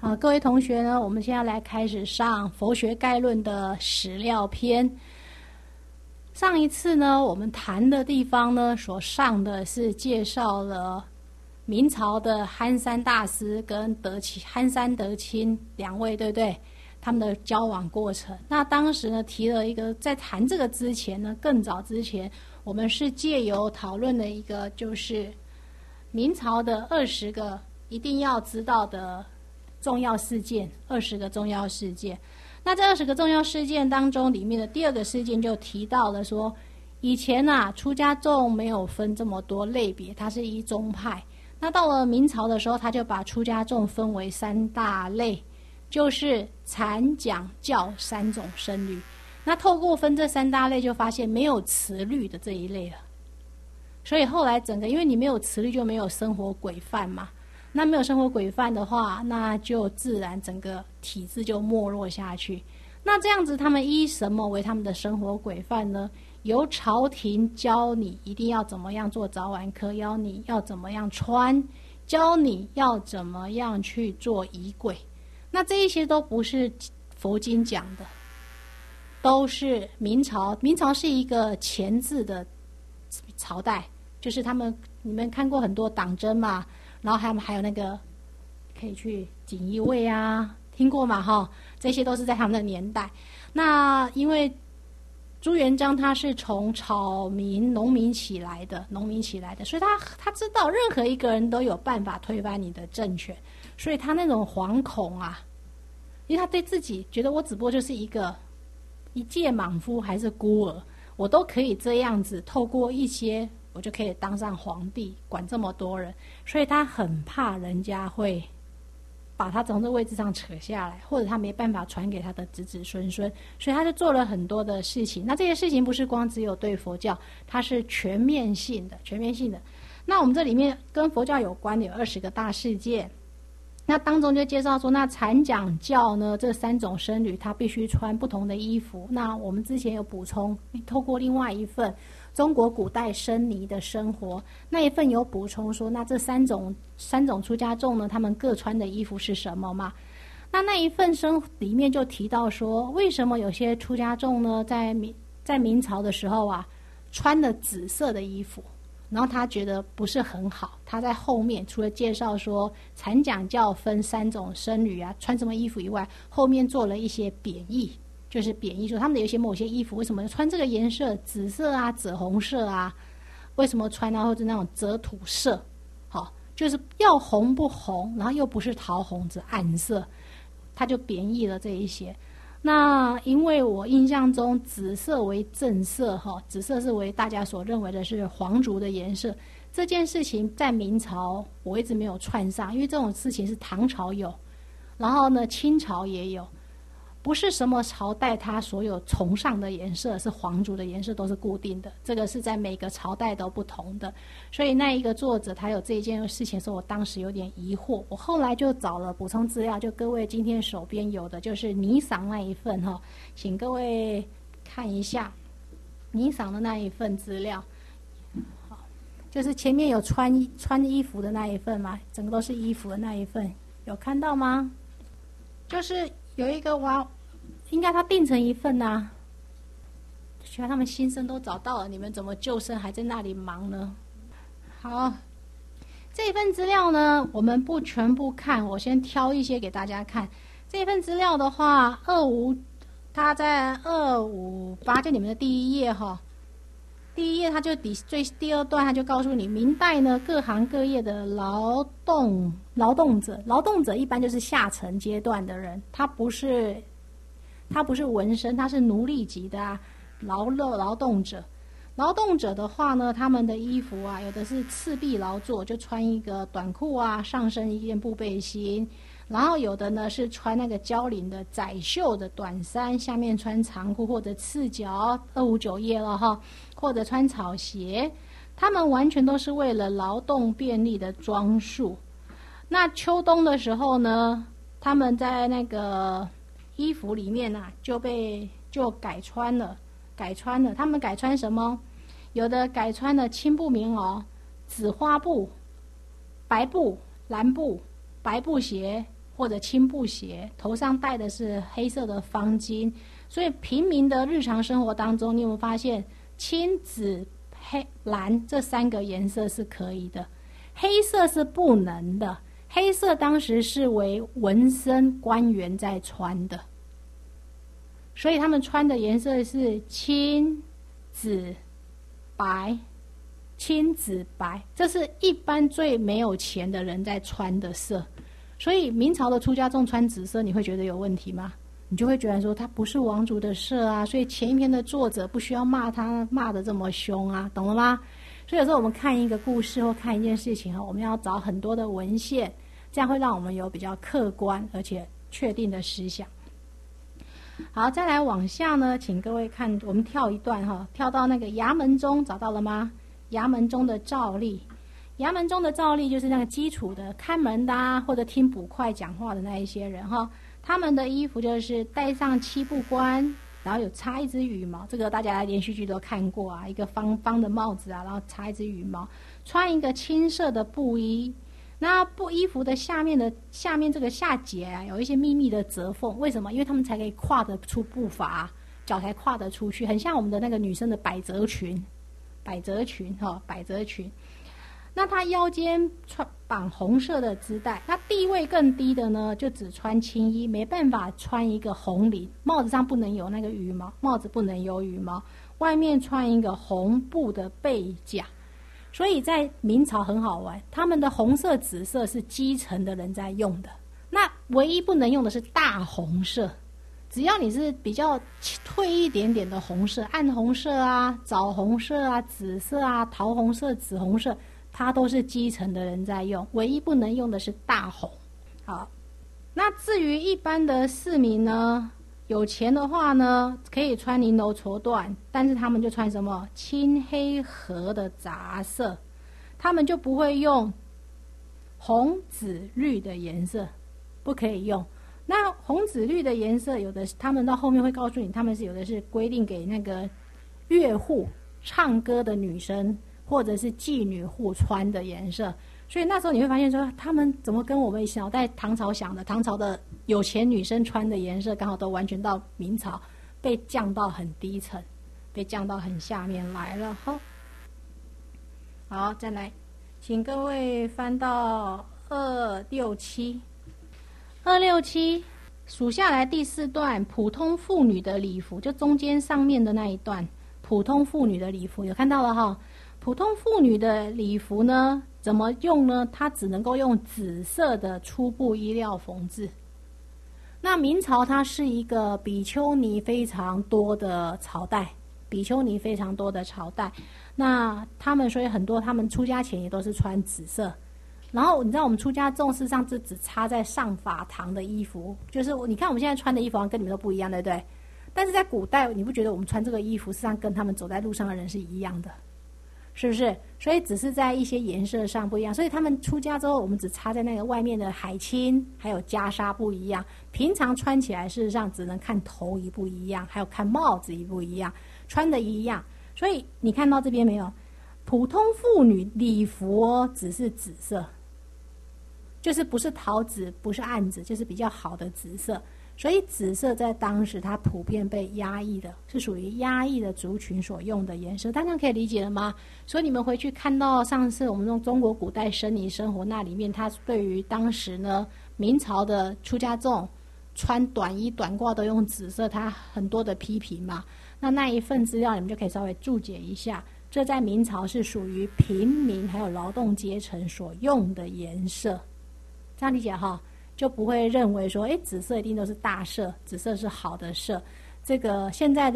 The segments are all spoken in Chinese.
好，各位同学呢，我们现在来开始上佛学概论的史料篇。上一次呢，我们谈的地方呢，所上的是介绍了明朝的憨山大师跟憨山德钦两位，对不对？他们的交往过程。那当时呢，提了一个，在谈这个之前呢，更早之前，我们是借由讨论的一个，就是明朝的20个一定要知道的重要事件，20个重要事件。那这20个重要事件当中，里面的第2个事件就提到了说，以前出家众没有分这么多类别，它是一宗派。那到了明朝的时候，他就把出家众分为3大类，就是禅、讲、教3种僧侣。那透过分这3大类，就发现没有持律的这一类了。所以后来整个，因为你没有持律，就没有生活规范嘛。那没有生活规范的话，那就自然整个体制就没落下去。那这样子，他们依什么为他们的生活规范呢？由朝廷教你一定要怎么样做早晚课，教你要怎么样穿，教你要怎么样去做仪轨。那这一些都不是佛经讲的，都是明朝。明朝是一个前置的朝代，就是你们看过很多党争嘛，然后他们还有那个可以去锦衣卫啊，听过嘛哈？这些都是在他们的年代。那因为朱元璋他是从农民起来的，所以他知道任何一个人都有办法推翻你的政权，所以他那种惶恐因为他对自己觉得我只不过就是一介莽夫还是孤儿，我都可以这样子，透过一些我就可以当上皇帝，管这么多人，所以他很怕人家会把他从这位置上扯下来，或者他没办法传给他的子子孙孙，所以他就做了很多的事情。那这些事情不是光只有对佛教，它是全面性的。那我们这里面跟佛教有关的有20个大事件，那当中就介绍说，那禅讲教呢，这3种僧侣他必须穿不同的衣服。那我们之前有补充，透过另外一份中国古代僧尼的生活那一份有补充说，那这三种出家众呢，他们各穿的衣服是什么嘛？那一份里面就提到说，为什么有些出家众呢，在明朝的时候穿了紫色的衣服，然后他觉得不是很好。他在后面除了介绍说禅讲教分3种僧侣穿什么衣服以外，后面做了一些贬义。就是贬义说他们有某些衣服为什么穿这个颜色，紫色紫红色为什么穿或者那种赭土色，就是要红不红，然后又不是桃红是暗色，他就贬义了这一些。那因为我印象中紫色为正色紫色是为大家所认为的是皇族的颜色，这件事情在明朝我一直没有串上，因为这种事情是唐朝有，然后呢清朝也有，不是什么朝代它所有崇尚的颜色是皇族的颜色都是固定的，这个是在每个朝代都不同的。所以那一个作者他有这一件事情的时候，我当时有点疑惑，我后来就找了补充资料，就各位今天手边有的就是尼桑那一份请各位看一下尼桑的那一份资料，就是前面有穿衣服的那一份嘛，整个都是衣服的那一份，有看到吗？就是有一个应该他订成一份希望他们新生都找到了，你们怎么旧生还在那里忙呢？好，这一份资料呢，我们不全部看，我先挑一些给大家看。这一份资料的话，它在258，就你们的第一页第一页它就第2段，它就告诉你，明代呢各行各业的劳动者一般就是下层阶段的人，他不是文生，他是奴隶级的劳动者。劳动者的话呢，他们的衣服有的是赤壁劳作，就穿一个短裤上身一件布背心，然后有的呢是穿那个交领的窄袖的短衫，下面穿长裤或者赤脚，259页了或者穿草鞋，他们完全都是为了劳动便利的装束。那秋冬的时候呢，他们在那个衣服里面就改穿了。他们改穿什么？有的改穿了青布棉袄、紫花布、白布、蓝布、白布鞋， 或者青布鞋，头上戴的是黑色的方巾。所以平民的日常生活当中，你有没有发现青、紫、黑、蓝这3个颜色是可以的，黑色是不能的。黑色当时是为文身官员在穿的，所以他们穿的颜色是青、紫、白。青、紫、白，这是一般最没有钱的人在穿的色。所以明朝的出家众穿紫色，你会觉得有问题吗？你就会觉得说他不是王族的色啊，所以前一篇的作者不需要骂他骂得这么凶啊，懂了吗？所以有时候我们看一个故事或看一件事情，我们要找很多的文献，这样会让我们有比较客观而且确定的思想。好，再来往下呢，请各位看，我们跳一段哈，跳到那个衙门中，找到了吗？衙门中的照例，衙门中的照例就是那个基础的看门的啊，或者听捕快讲话的那一些人哈。他们的衣服就是戴上七步冠，然后有插一只羽毛，这个大家连续剧都看过啊，一个方方的帽子啊，然后插一只羽毛，穿一个青色的布衣。那衣服的下面这个下节啊，有一些密密的折缝，为什么？因为他们才可以跨得出步伐，脚才跨得出去，很像我们的那个女生的百褶裙。那他腰间绑红色的织带，那地位更低的呢，就只穿青衣，没办法穿一个红绫，帽子上不能有那个羽毛，帽子不能有羽毛，外面穿一个红布的背甲。所以在明朝很好玩，他们的红色、紫色是基层的人在用的，那唯一不能用的是大红色。只要你是比较退一点点的红色，暗红色啊、枣红色啊、紫色啊、桃红色、紫红色，它都是基层的人在用，唯一不能用的是大红。好，那至于一般的市民呢，有钱的话呢，可以穿绫罗绸缎，但是他们就穿什么青黑褐的杂色，他们就不会用红紫绿的颜色，不可以用。那红紫绿的颜色，有的他们到后面会告诉你，他们是有的是规定给那个乐户、唱歌的女生或者是妓女户穿的颜色。所以那时候你会发现说，他们怎么跟我们小在唐朝想的，唐朝的有钱女生穿的颜色，刚好都完全到明朝被降到很低层，被降到很下面来了。好，再来，请各位翻到267。267数下来第4段，普通妇女的礼服，就中间上面的那一段，普通妇女的礼服有看到了哈。普通妇女的礼服呢，怎么用呢？它只能够用紫色的粗布衣料缝制。那明朝它是一个比丘尼非常多的朝代，那他们所以很多他们出家前也都是穿紫色。然后你知道我们出家众事实上是只插在上法堂的衣服，就是你看我们现在穿的衣服好像跟你们都不一样，对不对？但是在古代你不觉得我们穿这个衣服实际上跟他们走在路上的人是一样的，是不是？所以只是在一些颜色上不一样，所以他们出家之后我们只插在那个外面的海青还有袈裟不一样，平常穿起来事实上只能看头一不一样，还有看帽子一不一样，穿的一样。所以你看到这边没有？普通妇女礼服只是紫色，就是不是桃紫，不是暗紫，就是比较好的紫色。所以紫色在当时它普遍被压抑的，是属于压抑的族群所用的颜色，大家可以理解了吗？所以你们回去看到上次我们用中国古代僧尼生活那里面，它对于当时呢明朝的出家众穿短衣短褂都用紫色，它很多的批评嘛。那一份资料你们就可以稍微注解一下，这在明朝是属于平民还有劳动阶层所用的颜色，这样理解哈？就不会认为说，紫色一定都是大色，紫色是好的色。这个现在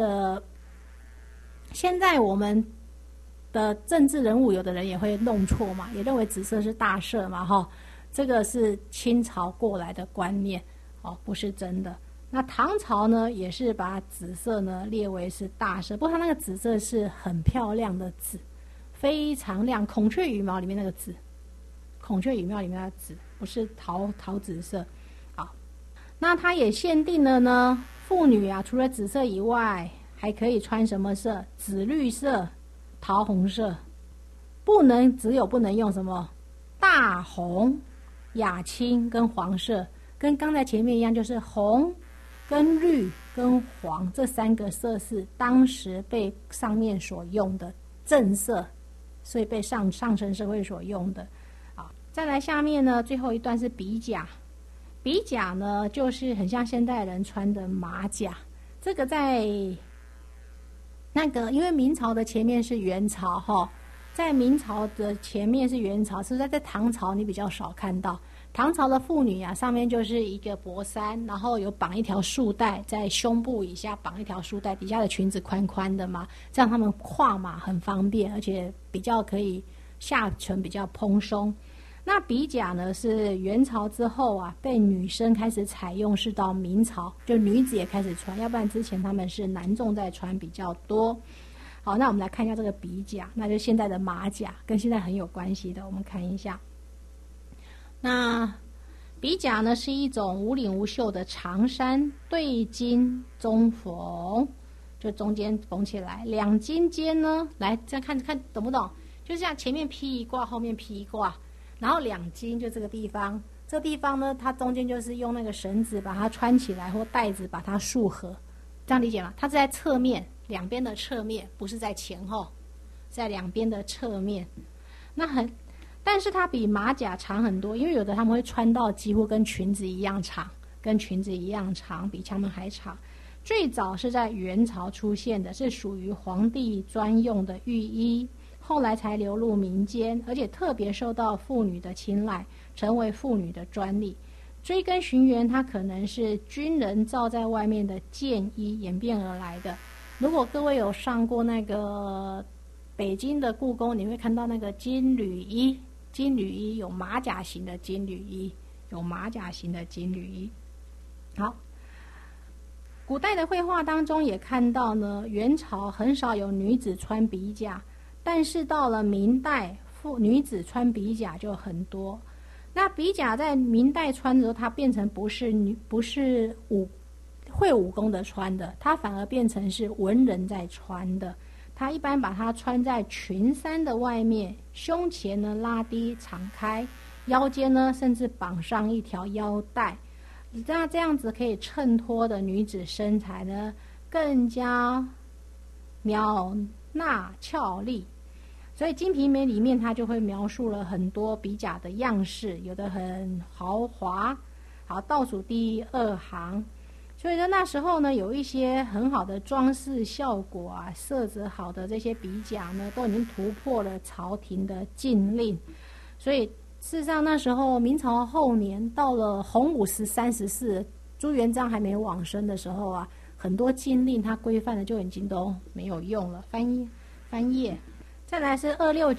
我们的政治人物，有的人也会弄错嘛，也认为紫色是大色嘛，哈，这个是清朝过来的观念，不是真的。那唐朝呢，也是把紫色呢列为是大色，不过它那个紫色是很漂亮的紫，非常亮，孔雀羽毛里面那个紫。孔雀羽毛里面的紫，不是桃紫色。好，那它也限定了呢，妇女啊，除了紫色以外，还可以穿什么色？紫绿色、桃红色，不能用什么大红、雅青跟黄色。 跟刚才前面一样，就是红、跟绿、跟黄这3个色是当时被上面所用的正色，所以被上层社会所用的。好，再来下面呢，最后一段是比甲。比甲呢，就是很像现代人穿的马甲。这个在那个，因为明朝的前面是元朝哈，在明朝的前面是元朝，是在唐朝你比较少看到。唐朝的妇女啊，上面就是一个薄衫，然后有绑一条束带，在胸部以下绑一条束带，底下的裙子宽宽的嘛，这样他们跨马很方便，而且比较可以下唇比较蓬松。那比甲呢，是元朝之后啊，被女生开始采用，是到明朝，就女子也开始穿，要不然之前他们是男众在穿比较多。好，那我们来看一下这个比甲，那就现在的马甲，跟现在很有关系的，我们看一下。那比甲呢，是一种无领无袖的长衫，对襟中缝，就中间缝起来，两襟间呢，来这样看看懂不懂？就这样，前面披一挂，后面披一挂。然后两襟就这个地方，这地方呢，它中间就是用那个绳子把它穿起来，或带子把它束合，这样理解吗？它是在侧面，两边的侧面，不是在前后，在两边的侧面。但是它比马甲长很多，因为有的他们会穿到几乎跟裙子一样长，比他们还长。最早是在元朝出现的，是属于皇帝专用的御衣。后来才流入民间，而且特别受到妇女的青睐，成为妇女的专利。追根寻源，它可能是军人罩在外面的箭衣演变而来的。如果各位有上过那个北京的故宫，你会看到那个金缕衣，有马甲型的金缕衣，好，古代的绘画当中也看到呢，元朝很少有女子穿比甲。但是到了明代，女子穿比甲就很多。那比甲在明代穿的时候，它变成不是会武功的穿的，它反而变成是文人在穿的。它一般把它穿在裙衫的外面，胸前呢拉低敞开，腰间呢甚至绑上一条腰带。那这样子可以衬托的女子身材呢更加苗纳俏丽。所以《金瓶梅》里面，它就会描述了很多比甲的样式，有的很豪华。好，倒数第2行，所以说那时候呢，有一些很好的装饰效果啊，色泽好的这些比甲呢，都已经突破了朝廷的禁令。所以事实上那时候明朝后年，到了洪武13、14，朱元璋还没往生的时候啊，很多禁令它规范的就已经都没有用了。翻页。再来是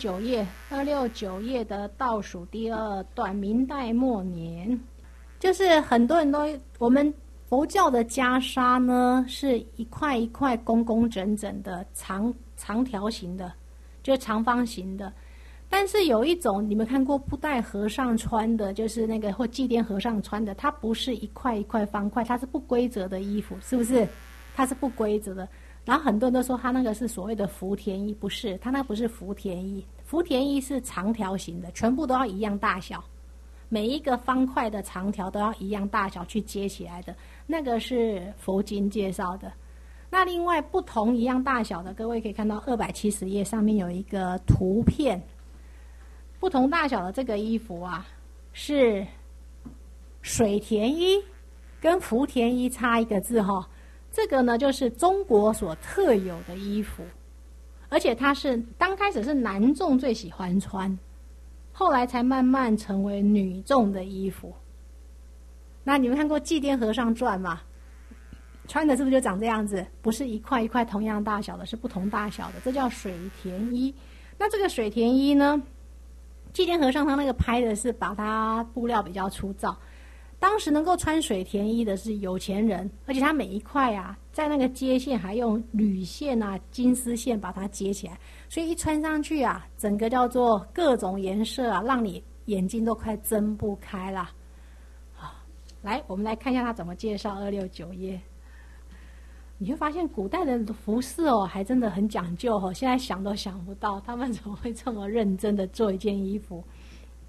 269页的倒数第2段，明代末年，就是很多人都，我们佛教的袈裟呢，是一块一块工工整整的长条形的，就是长方形的。但是有一种你们看过布袋和尚穿的，就是那个或祭奠和尚穿的，它不是一块一块方块，它是不规则的衣服，是不是？它是不规则的。然后很多人都说他那个是所谓的福田衣，不是，他那不是福田衣。福田衣是长条形的，全部都要一样大小，每一个方块的长条都要一样大小去接起来的，那个是佛经介绍的。那另外不同一样大小的，各位可以看到270页上面有一个图片，不同大小的这个衣服啊，是水田衣，跟福田衣差一个字哈。这个呢，就是中国所特有的衣服，而且它是刚开始是男众最喜欢穿，后来才慢慢成为女众的衣服。那你们看过《祭奠和尚传》吗？穿的是不是就长这样子？不是一块一块同样大小的，是不同大小的，这叫水田衣。那这个水田衣呢，祭奠和尚他那个拍的是把它布料比较粗糙。当时能够穿水田衣的是有钱人，而且他每一块啊，在那个接线还用铝线啊、金丝线把它接起来，所以一穿上去啊，整个叫做各种颜色啊，让你眼睛都快睁不开啦。好，来，我们来看一下他怎么介绍269页。你会发现古代的服饰哦，还真的很讲究哦，现在想都想不到，他们怎么会这么认真的做一件衣服。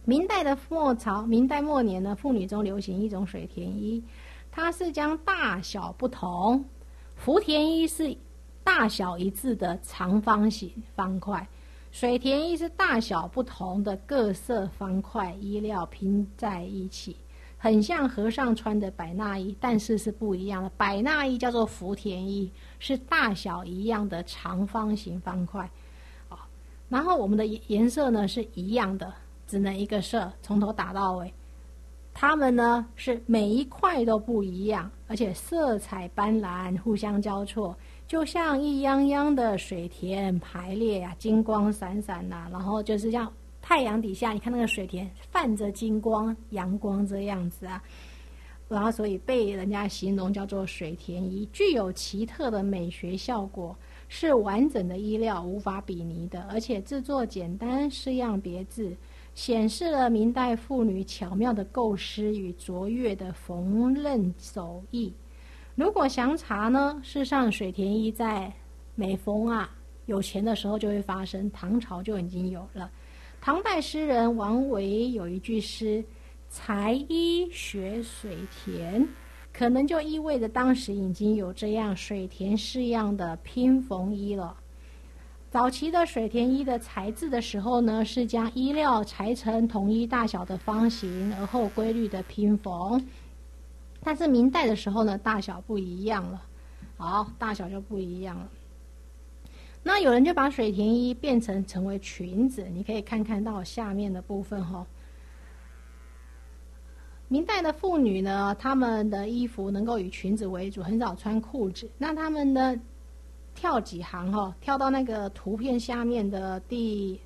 明代末年呢，妇女中流行一种水田衣，它是将大小不同，福田衣是大小一致的长方形方块，水田衣是大小不同的各色方块衣料拼在一起，很像和尚穿的百衲衣，但是是不一样的。百衲衣叫做福田衣，是大小一样的长方形方块。然后我们的颜色呢是一样的，只能一个色，从头打到尾。它们呢是每一块都不一样，而且色彩斑斓，互相交错，就像一泱泱的水田排列啊，金光闪闪啊，然后就是像太阳底下，你看那个水田泛着金光、阳光这样子啊，然后所以被人家形容叫做水田衣，具有奇特的美学效果，是完整的衣料，无法比拟的，而且制作简单，式样别致，显示了明代妇女巧妙的构思与卓越的缝纫手艺。如果详查呢，事实上水田衣在每逢有钱的时候就会发生，唐朝就已经有了。唐代诗人王维有一句诗：裁衣学水田，可能就意味着当时已经有这样水田式样的拼缝衣了。早期的水田衣的裁制的时候呢，是将衣料裁成同一大小的方形，而后规律的拼缝。但是明代的时候呢，大小不一样了，大小就不一样了。那有人就把水田衣变成为裙子，你可以看到下面的部分明代的妇女呢，她们的衣服能够以裙子为主，很少穿裤子。那她们呢，跳几行跳到那个图片下面的第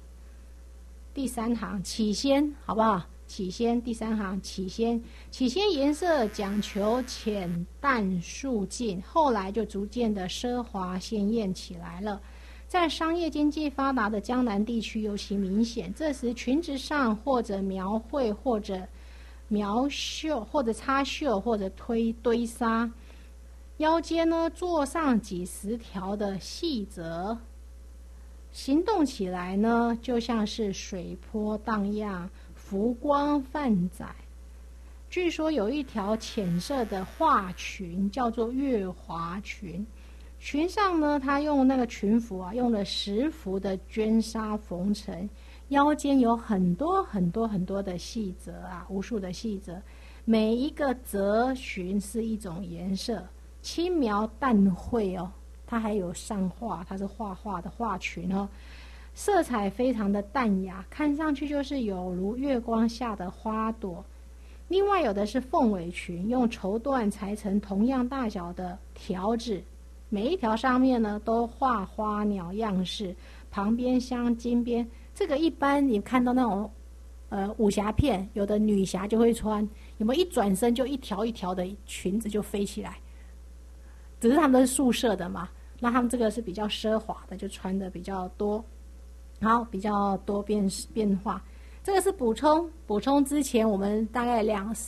3行起先，好不好？起先第3行起先颜色讲求浅淡素净，后来就逐渐的奢华鲜艳起来了。在商业经济发达的江南地区尤其明显，这时裙子上或者描绘或者描绣或者插绣或者堆纱，腰间呢做上几十条的细褶，行动起来呢就像是水波荡漾，浮光泛载。据说有一条浅色的画裙叫做月华裙，裙上呢它用那个裙服用了10幅的绢纱缝成，腰间有很多的细褶无数的细褶，每一个褶裙是一种颜色，轻描淡绘它还有上画，它是画画的画裙色彩非常的淡雅，看上去就是有如月光下的花朵。另外有的是凤尾裙，用绸缎裁成同样大小的条子，每一条上面呢都画花鸟样式，旁边镶金边。这个一般你看到那种武侠片，有的女侠就会穿，有没有一转身就一条一条的裙子就飞起来？只是他们都是素色的嘛，那他们这个是比较奢华的，就穿的比较多，好，比较多变化。这个是补充之前我们大概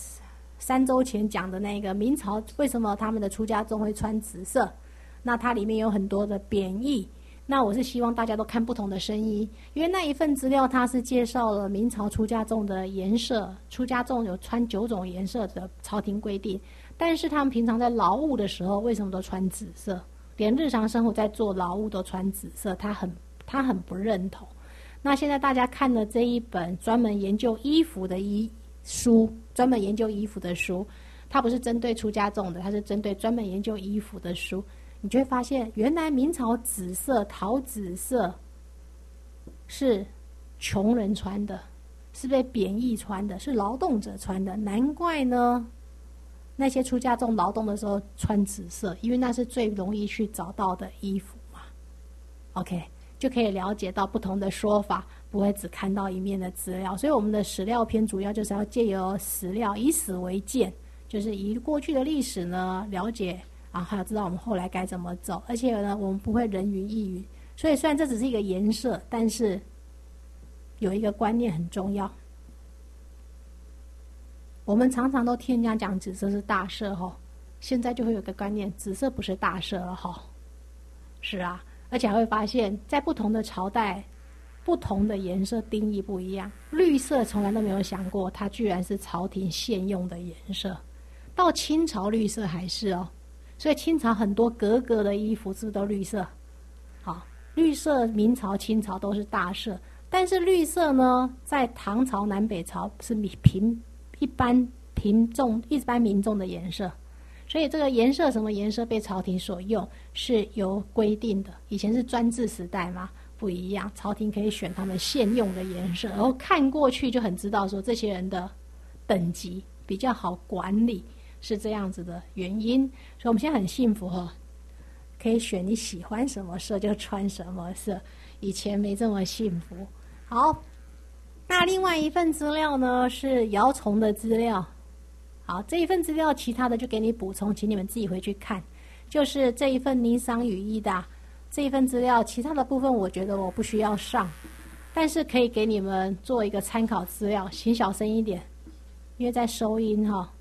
2-3周前讲的那个明朝为什么他们的出家众会穿紫色，那它里面有很多的贬义。那我是希望大家都看不同的深意，因为那一份资料它是介绍了明朝出家众的颜色，出家众有穿9种颜色的朝廷规定，但是他们平常在劳务的时候为什么都穿紫色？连日常生活在做劳务都穿紫色，他很不认同。那现在大家看的这一本专门研究衣服的书，它不是针对出家众的，它是针对专门研究衣服的书。你就会发现，原来明朝紫色、桃紫色是穷人穿的，是被贬义穿的，是劳动者穿的。难怪呢，那些出家众劳动的时候穿紫色，因为那是最容易去找到的衣服嘛。OK， 就可以了解到不同的说法，不会只看到一面的资料。所以我们的史料篇主要就是要借由史料，以史为鉴，就是以过去的历史呢了解。还要知道我们后来该怎么走，而且呢，我们不会人云亦云。所以虽然这只是一个颜色，但是有一个观念很重要。我们常常都听人家讲紫色是大色现在就会有个观念，紫色不是大色了是啊，而且还会发现，在不同的朝代， 不同的颜色定义不一样。绿色从来都没有想过，它居然是朝廷现用的颜色。到清朝绿色还是哦，所以清朝很多格格的衣服是不是都绿色？好，绿色明朝、清朝都是大色，但是绿色呢，在唐朝、南北朝是一般民众的颜色。所以这个颜色什么颜色被朝廷所用是有规定的。以前是专制时代嘛，不一样，朝廷可以选他们现用的颜色，然后看过去就很知道说这些人的等级比较好管理，是这样子的原因。所以我们现在很幸福哦，可以选你喜欢什么色就穿什么色，以前没这么幸福。好，那另外一份资料呢是姚崇的资料。好，这一份资料其他的就给你补充，请你们自己回去看。就是这一份尼桑羽衣的这一份资料，其他的部分我觉得我不需要上，但是可以给你们做一个参考资料，请小声一点，因为在收音哈。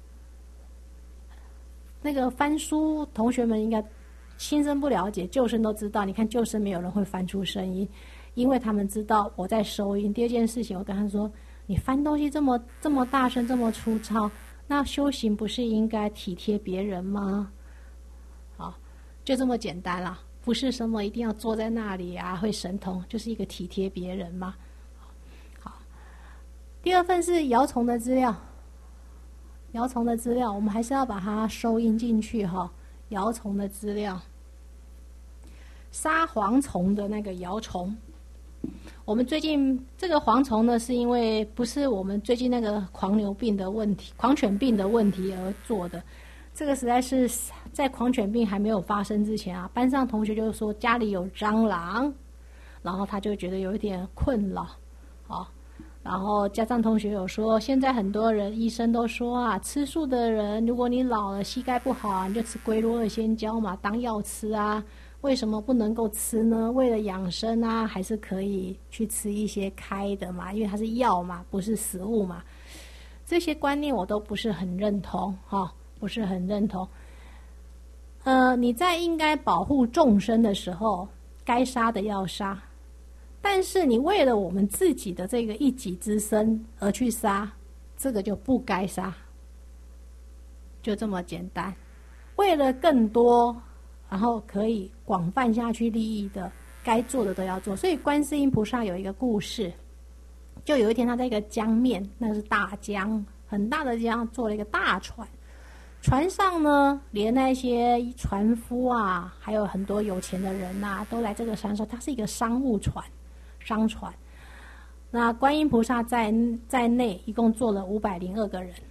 那个翻书同学们应该新生不了解，旧生都知道。你看旧生没有人会翻出声音，因为他们知道我在收音。第二件事情，我跟他说，你翻东西这么大声，这么粗糙，那修行不是应该体贴别人吗？好，就这么简单啦，不是什么一定要坐在那里啊会神通，就是一个体贴别人嘛。好，第二份是姚崇的资料，姚崇的资料我们还是要把它收音进去哈。姚崇的资料，杀蝗虫的那个姚崇。我们最近这个蝗虫呢，是因为不是我们最近那个狂犬病的问题而做的。这个实在是在狂犬病还没有发生之前啊，班上同学就说家里有蟑螂，然后他就觉得有一点困扰，然后家长同学有说，现在很多人医生都说啊，吃素的人如果你老了膝盖不好啊，你就吃龟鹿二仙胶嘛，当药吃啊。为什么不能够吃呢？为了养生啊，还是可以去吃一些开的嘛，因为它是药嘛，不是食物嘛。这些观念我都不是很认同，不是很认同。你在应该保护众生的时候，该杀的要杀，但是你为了我们自己的这个一己之身而去杀，这个就不该杀，就这么简单。为了更多，然后可以广泛下去利益的，该做的都要做。所以观世音菩萨有一个故事，就有一天他在一个江面，那是大江，很大的江，坐了一个大船，船上呢连那些船夫啊，还有很多有钱的人啊，都来这个山上。它是一个商务船，商船。那观音菩萨在内一共坐了502个人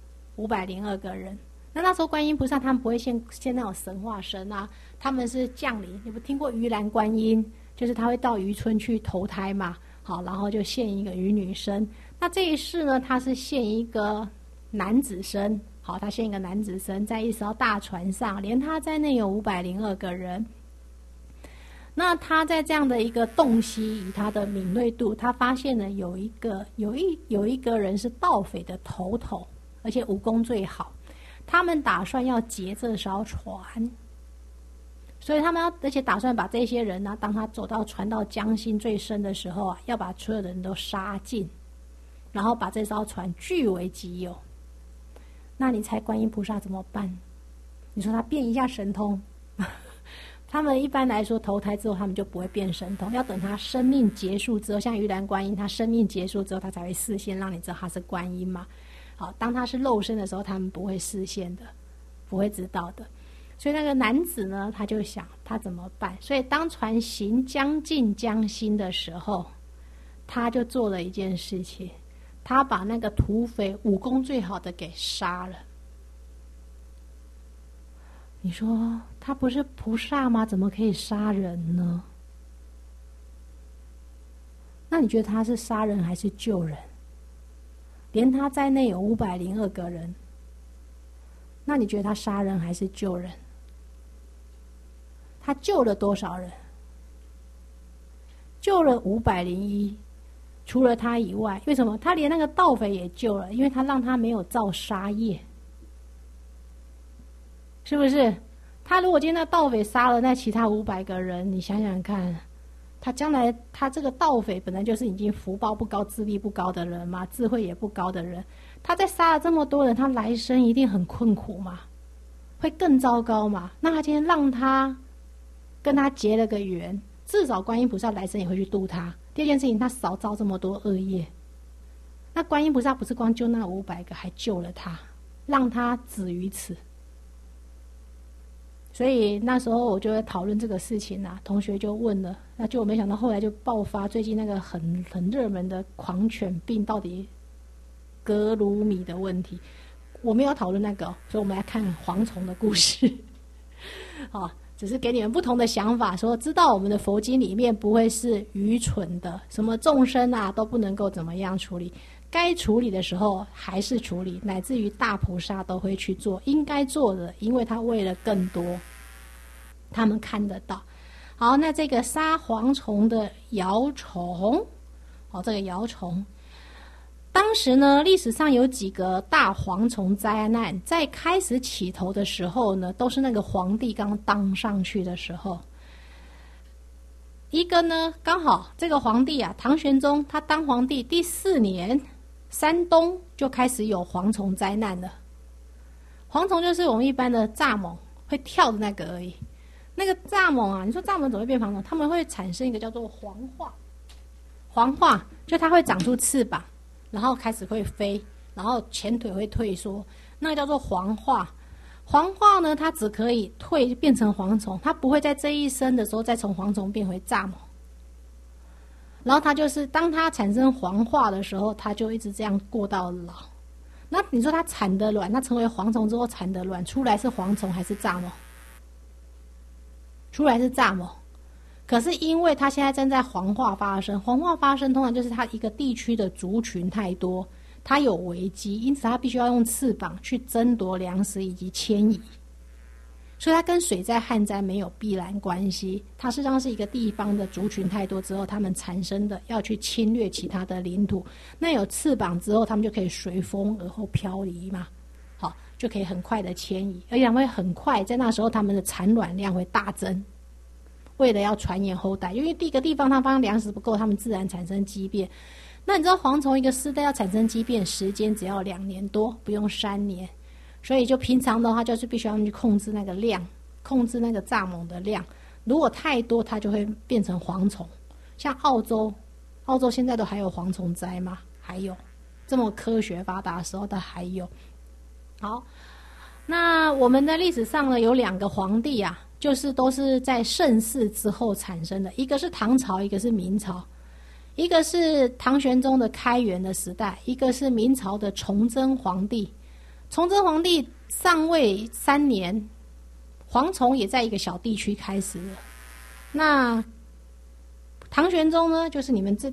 ，502个人。那时候观音菩萨他们不会现那种神化身啊，他们是降临。你不听过盂兰观音？就是他会到渔村去投胎嘛，好，然后就现一个渔女身。那这一世呢，他是现一个男子身，好，他现一个男子身，在一艘大船上，连他在内有502个人。那他在这样的一个洞悉，以他的敏锐度，他发现了有一个人是盗匪的头，而且武功最好。他们打算要劫这艘船，所以他们而且打算把这些人呢，当他走到船到江心最深的时候啊，要把所有的人都杀尽，然后把这艘船据为己有。那你猜观音菩萨怎么办？你说他变一下神通？他们一般来说投胎之后，他们就不会变神通，要等他生命结束之后，像盂兰观音，他生命结束之后，他才会示现，让你知道他是观音嘛。好，当他是肉身的时候，他们不会示现的，不会知道的。所以那个男子呢，他就想他怎么办。所以当船行将近江心的时候，他就做了一件事情，他把那个土匪武功最好的给杀了。你说他不是菩萨吗？怎么可以杀人呢？那你觉得他是杀人还是救人？连他在内有502个人，那你觉得他杀人还是救人？他救了多少人？救了501，除了他以外。为什么？他连那个盗匪也救了，因为他让他没有造杀业，是不是？他如果今天那盗匪杀了那其他500个人，你想想看， 他将来他这个盗匪本来就是已经福报不高、智力不高的人嘛，智慧也不高的人，他在杀了这么多人，他来生一定很困苦嘛，会更糟糕嘛。那他今天让他跟他结了个缘，至少观音菩萨来生也会去度他。第二件事情，他少造这么多恶业。那观音菩萨不是光救那500个，还救了他，让他止于此。所以那时候我就在讨论这个事情啊，同学就问了，那就没想到后来就爆发最近那个很热门的狂犬病到底格鲁米的问题。我没有讨论那个所以我们来看蝗虫的故事。只是给你们不同的想法，说知道我们的佛经里面不会是愚蠢的，什么众生啊都不能够怎么样处理，该处理的时候还是处理，乃至于大菩萨都会去做应该做的，因为他为了更多，他们看得到。好，那这个杀蝗虫的摇虫，这个摇虫，当时呢，历史上有几个大蝗虫灾难，在开始起头的时候呢，都是那个皇帝刚当上去的时候。一个呢，刚好这个皇帝啊，唐玄宗，他当皇帝第4年，山东就开始有蝗虫灾难了。蝗虫就是我们一般的蚱蜢会跳的那个而已。那个蚱蜢啊，你说蚱蜢怎么会变蝗虫？它们会产生一个叫做黄化，黄化就它会长出翅膀。然后开始会飞，然后前腿会退缩，那个叫做黄化。黄化呢，它只可以变成蝗虫，它不会在这一生的时候再从蝗虫变回蚱蜢。然后它就是当它产生黄化的时候，它就一直这样过到老。那你说它产的卵，它成为蝗虫之后产的卵出来是蝗虫还是蚱蜢？出来是蚱蜢。可是因为它现在正在黄化发生，黄化发生通常就是它一个地区的族群太多，它有危机，因此它必须要用翅膀去争夺粮食以及迁移。所以它跟水灾旱灾没有必然关系，它实际上是一个地方的族群太多之后，他们产生的要去侵略其他的领土。那有翅膀之后，他们就可以随风而后飘离嘛，好，就可以很快的迁移，而且会很快，在那时候他们的产卵量会大增。为了要传衍后代，因为第一个地方它发现粮食不够，它们自然产生畸变。那你知道蝗虫一个世代要产生畸变时间只要2年多，不用3年。所以就平常的话，就是必须要去控制那个量，控制那个蚱蜢的量。如果太多，它就会变成蝗虫。像澳洲现在都还有蝗虫灾吗？还有，这么科学发达的时候，它还有。好，那我们的历史上呢，有2个皇帝啊。就是都是在盛世之后产生的，一个是唐朝，一个是明朝，一个是唐玄宗的开元的时代，一个是明朝的崇祯皇帝。崇祯皇帝上位3年，蝗虫也在一个小地区开始了。那唐玄宗呢，就是你们这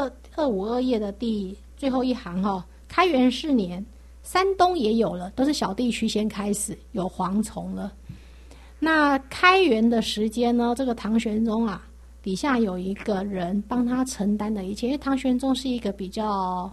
252页的最后一行开元4年，山东也有了，都是小地区先开始有蝗虫了。那开元的时间呢，这个唐玄宗啊，底下有一个人帮他承担的一切，因为唐玄宗是一个比较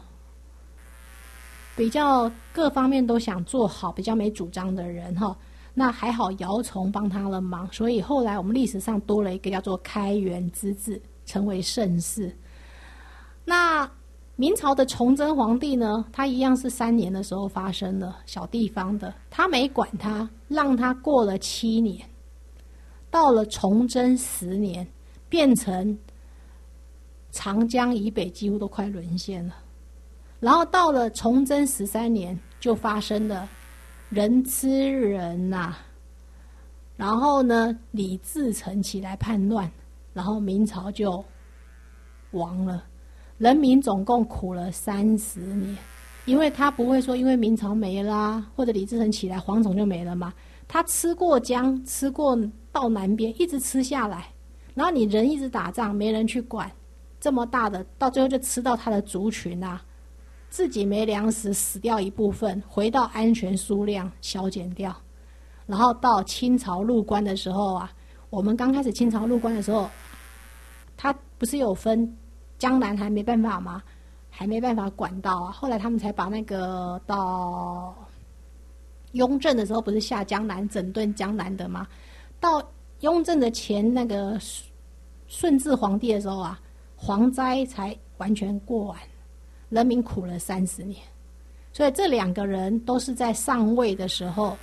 各方面都想做好，比较没主张的人那还好姚崇帮他了忙，所以后来我们历史上多了一个叫做开元之治，成为盛世。那明朝的崇祯皇帝呢，他一样是3年的时候发生的，小地方的，他没管他，让他过了7年，到了崇祯10年，变成长江以北几乎都快沦陷了。然后到了崇祯13年，就发生了人吃人呐，然后呢，李自成起来叛乱，然后明朝就亡了。人民总共苦了30年，因为他不会说因为明朝没啦，或者李自成起来蝗虫就没了嘛。他吃过江，吃过到南边，一直吃下来，然后你人一直打仗，没人去管，这么大的，到最后就吃到他的族群啊，自己没粮食，死掉一部分，回到安全数量削减掉。然后到清朝入关的时候啊，我们刚开始清朝入关的时候，他不是有分江南还没办法吗？还没办法管到啊。后来他们才把那个到雍正的时候，不是下江南整顿江南的吗？到雍正的前那个顺治皇帝的时候啊，蝗灾才完全过完，人民苦了30年。所以这2个人都是在上位的时候，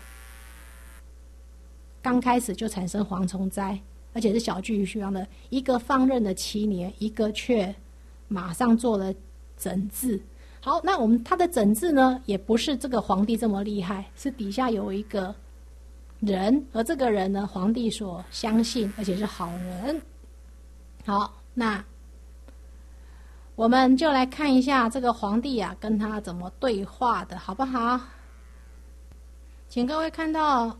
刚开始就产生蝗虫灾，而且是小巨象的，一个放任了7年，一个却马上做了整治。好，那他的整治呢，也不是这个皇帝这么厉害，是底下有一个人，而这个人呢，皇帝所相信，而且是好人。好，那我们就来看一下这个皇帝啊，跟他怎么对话的，好不好？请各位看到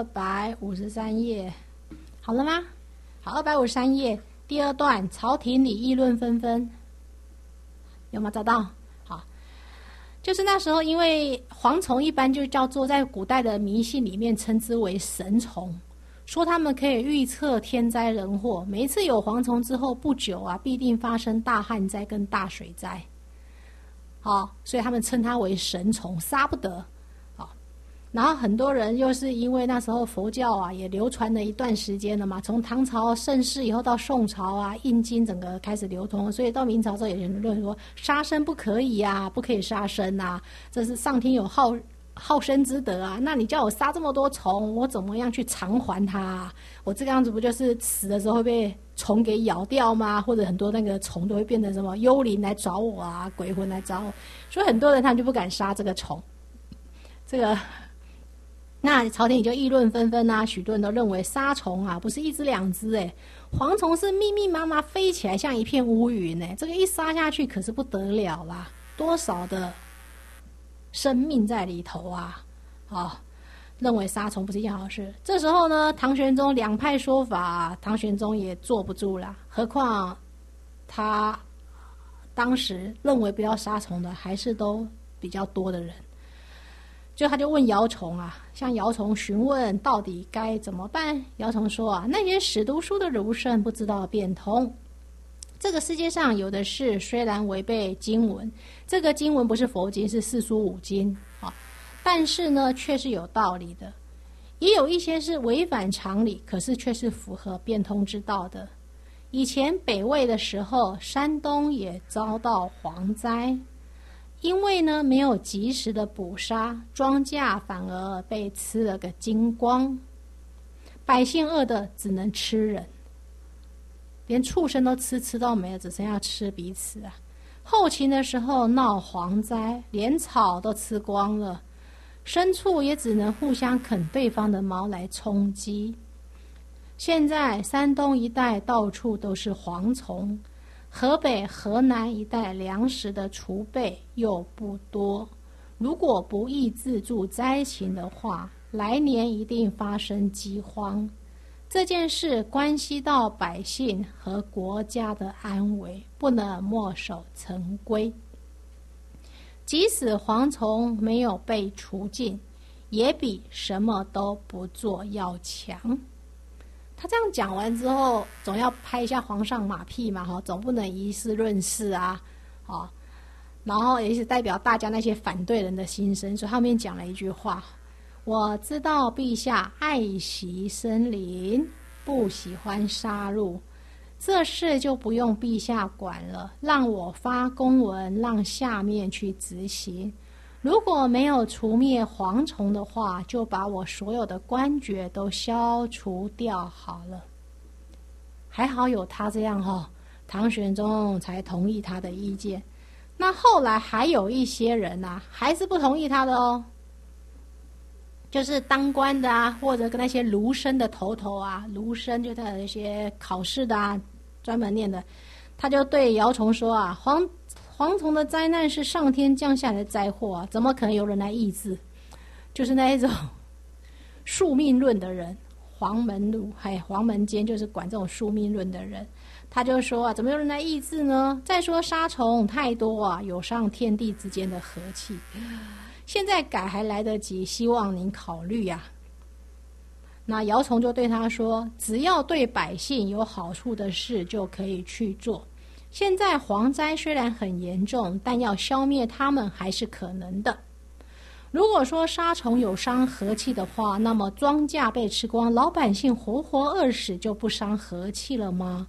253页，好了吗？好，253页第2段，朝廷里议论纷纷，有没有找到？好，就是那时候，因为蝗虫一般就叫做在古代的迷信里面称之为神虫，说他们可以预测天灾人祸，每一次有蝗虫之后不久啊，必定发生大旱灾跟大水灾。好，所以他们称它为神虫，杀不得。然后很多人又是因为那时候佛教啊也流传了一段时间了嘛，从唐朝盛世以后到宋朝啊，印经整个开始流通，所以到明朝之后有人论说杀生不可以啊，不可以杀生啊，这是上天有好生之德啊，那你叫我杀这么多虫，我怎么样去偿还它啊？我这个样子不就是死的时候会被虫给咬掉吗？或者很多那个虫都会变成什么幽灵来找我啊，鬼魂来找我，所以很多人他就不敢杀这个虫，这个。那朝廷也就议论纷纷啊，许多人都认为杀虫啊不是1只2只蝗虫是密密麻麻飞起来像一片乌云这个一杀下去可是不得了啦，多少的生命在里头啊！认为杀虫不是一件好事。这时候呢，唐玄宗2派说法，唐玄宗也坐不住了，何况他当时认为不要杀虫的还是都比较多的人。他就问姚崇啊，向姚崇询问到底该怎么办。姚崇说啊，那些史读书的儒生不知道变通，这个世界上有的事虽然违背经文，这个经文不是佛经，是四书五经但是呢却是有道理的，也有一些是违反常理，可是却是符合变通之道的。以前北魏的时候，山东也遭到蝗灾，因为呢没有及时的捕杀，庄稼反而被吃了个精光，百姓饿的只能吃人，连畜生都吃到没了，只剩下吃彼此啊。后秦的时候闹蝗灾，连草都吃光了，牲畜也只能互相啃对方的毛来充饥。现在山东一带到处都是蝗虫，河北、河南一带粮食的储备又不多，如果不抑制住灾情的话，来年一定发生饥荒。这件事关系到百姓和国家的安危，不能墨守成规。即使蝗虫没有被除尽，也比什么都不做要强。他这样讲完之后，总要拍一下皇上马屁嘛，总不能以事论事啊，然后也是代表大家那些反对人的心声，所以后面讲了一句话：我知道陛下爱惜森林，不喜欢杀戮，这事就不用陛下管了，让我发公文让下面去执行。如果没有除灭蝗虫的话，就把我所有的官爵都消除掉好了。还好有他这样唐玄宗才同意他的意见。那后来还有一些人还是不同意他的就是当官的或者跟那些儒生的头儒生就他的一些考试的专门念的，他就对姚崇说蝗虫的灾难是上天降下来的灾祸怎么可能有人来抑制？就是那一种宿命论的人，黄门监就是管这种宿命论的人，他就说怎么有人来抑制呢？再说杀虫太多有伤天地之间的和气，现在改还来得及，希望您考虑那姚崇就对他说，只要对百姓有好处的事就可以去做。现在蝗灾虽然很严重，但要消灭它们还是可能的。如果说杀虫有伤和气的话，那么庄稼被吃光，老百姓活活饿死就不伤和气了吗？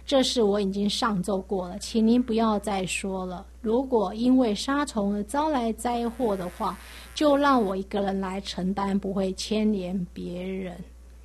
这事我已经上奏过了，请您不要再说了。如果因为杀虫而招来灾祸的话，就让我一个人来承担，不会牵连别人。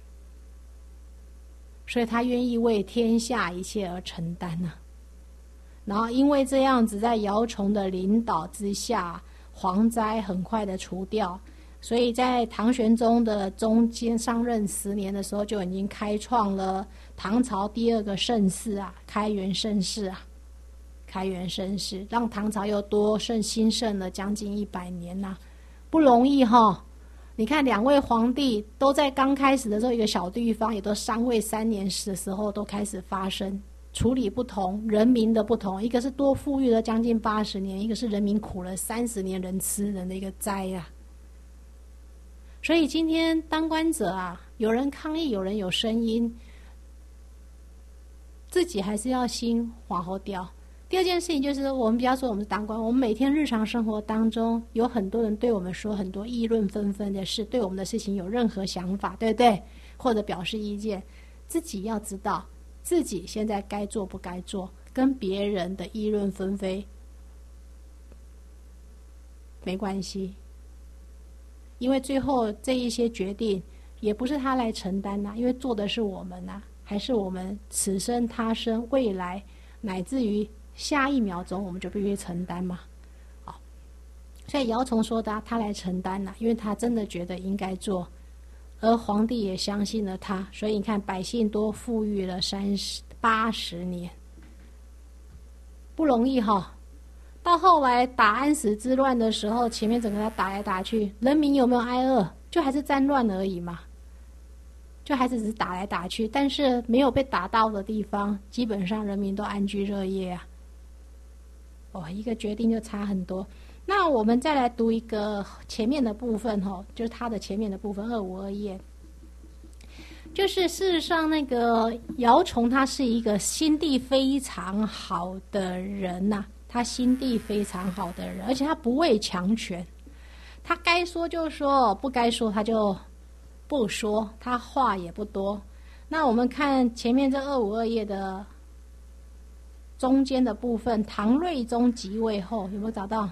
所以他愿意为天下一切而承担啊。然后因为这样子，在姚崇的领导之下，蝗灾很快的除掉。所以在唐玄宗的中间上任10年的时候，就已经开创了唐朝第2个盛世啊，开元盛世啊，开元盛世，让唐朝又多兴盛了将近100年呐，不容易哈。你看2位皇帝都在刚开始的时候，一个小地方也都3位3年的时候都开始发生，处理不同，人民的不同，一个是多富裕了将近80年，一个是人民苦了30年人吃人的一个灾啊。所以今天当官者啊，有人抗议，有人有声音，自己还是要心往后掉。第2件事情就是，我们不要说我们是当官，我们每天日常生活当中，有很多人对我们说很多议论纷纷的事，对我们的事情有任何想法，对不对？或者表示意见，自己要知道自己现在该做不该做，跟别人的议论纷飞没关系。因为最后这一些决定也不是他来承担因为做的是我们还是我们此生他生未来乃至于下1秒钟我们就必须承担嘛。好，所以姚崇说的他来承担因为他真的觉得应该做，而皇帝也相信了他，所以你看百姓多富裕了80年，不容易哈。到后来打安史之乱的时候，前面整个他打来打去，人民有没有挨饿？就还是战乱而已嘛，就还是只是打来打去，但是没有被打到的地方，基本上人民都安居乐业啊。一个决定就差很多。那我们再来读一个前面的部分就是他的前面的部分252页，就是事实上那个姚崇他是一个心地非常好的人他心地非常好的人，而且他不畏强权，他该说就说，不该说他就不说，他话也不多。那我们看前面这252页的中间的部分，唐睿宗即位后，有没有找到？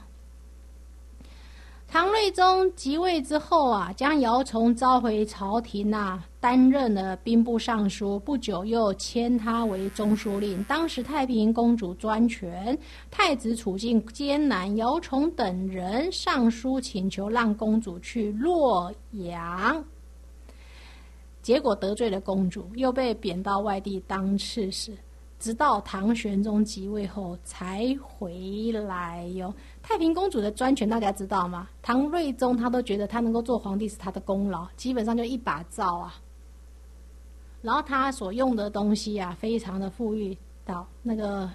唐睿宗即位之后将姚崇召回朝廷担任了兵部尚书，不久又迁他为中书令。当时太平公主专权，太子处境艰难，姚崇等人上书请求让公主去洛阳，结果得罪了公主，又被贬到外地当刺史。直到唐玄宗即位后才回来哟。太平公主的专权大家知道吗？唐睿宗他都觉得他能够做皇帝是他的功劳，基本上就一把罩然后他所用的东西非常的富裕，到那个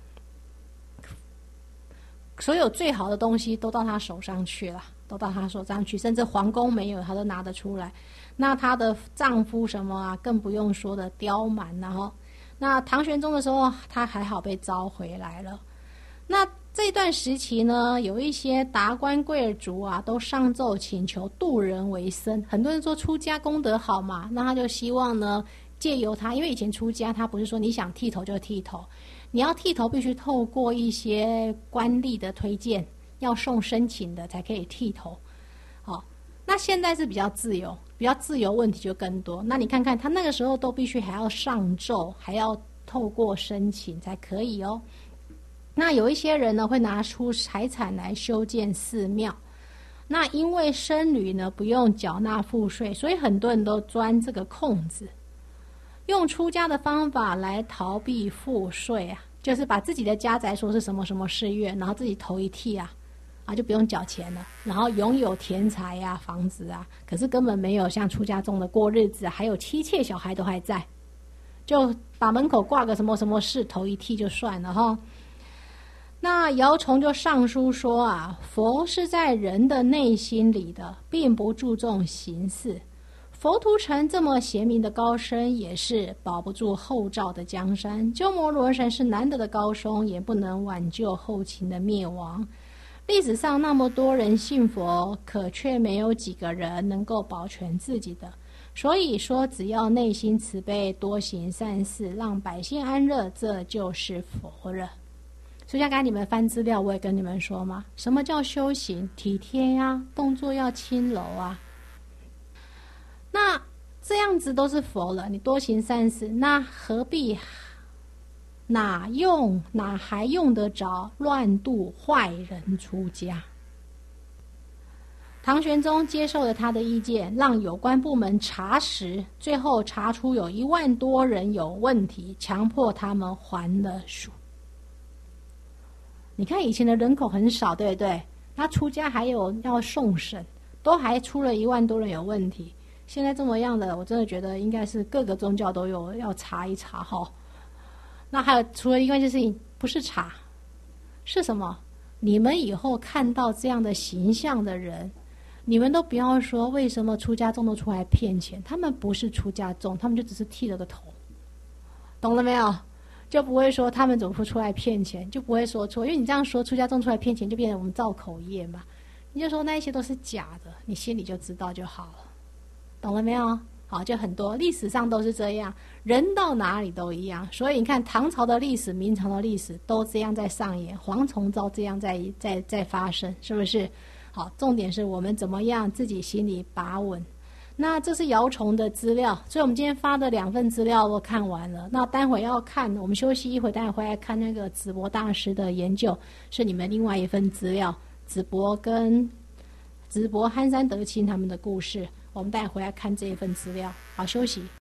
所有最好的东西都到他手上去了，甚至皇宫没有他都拿得出来。那他的丈夫什么更不用说的刁蛮那唐玄宗的时候他还好被召回来了。那这段时期呢，有一些达官贵族都上奏请求度人为僧。很多人说出家功德好嘛，那他就希望呢借由他，因为以前出家他不是说你想剃头就剃头，你要剃头必须透过一些官吏的推荐，要送申请的才可以剃头。那现在是比较自由，问题就更多。那你看看他那个时候都必须还要上奏，还要透过申请才可以那有一些人呢会拿出财产来修建寺庙，那因为僧侣呢不用缴纳赋税，所以很多人都钻这个空子，用出家的方法来逃避赋税就是把自己的家宅说是什么什么寺院，然后自己头一剃就不用缴钱了，然后拥有田财房子可是根本没有像出家众的过日子还有妻妾小孩都还在，就把门口挂个什么什么事，头一剃就算了那姚崇就上书说佛是在人的内心里的，并不注重形式。佛图澄这么贤明的高僧，也是保不住后赵的江山。鸠摩罗什是难得的高僧，也不能挽救后秦的灭亡。历史上那么多人信佛，可却没有几个人能够保全自己的。 所以说，只要内心慈悲，多行善事，让百姓安乐，这就是佛了。所以像刚才你们翻资料，我也跟你们说嘛，什么叫修行？体贴呀，动作要轻柔啊。那这样子都是佛了，你多行善事，那何必哪还用得着乱度坏人出家？唐玄宗接受了他的意见，让有关部门查实，最后查出有1万多人有问题，强迫他们还了俗。你看以前的人口很少，对不对？他出家还有要送审，都还出了1万多人有问题。现在这么样的，我真的觉得应该是各个宗教都有要查一查哈。那还有除了一件事情，不是查，是什么？你们以后看到这样的形象的人，你们都不要说为什么出家众都出来骗钱，他们不是出家众，他们就只是剃了个头，懂了没有？就不会说他们怎么会出来骗钱，就不会说错，因为你这样说出家众出来骗钱，就变成我们造口业嘛。你就说那一些都是假的，你心里就知道就好了，懂了没有？好，就很多历史上都是这样，人到哪里都一样。所以你看唐朝的历史、明朝的历史都这样在上演，蝗虫招这样在发生，是不是？好，重点是我们怎么样自己心里把稳。那这是姚崇的资料，所以我们今天发的2份资料都看完了。那待会要看，我们休息一会，待会回来看那个子博大师的研究，是你们另外一份资料，子博憨山德清他们的故事，我们待会回来看这一份资料。好，休息。